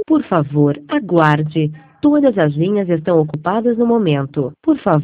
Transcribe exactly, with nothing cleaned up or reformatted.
Por favor, aguarde. Todas as linhas estão ocupadas no momento. Por favor.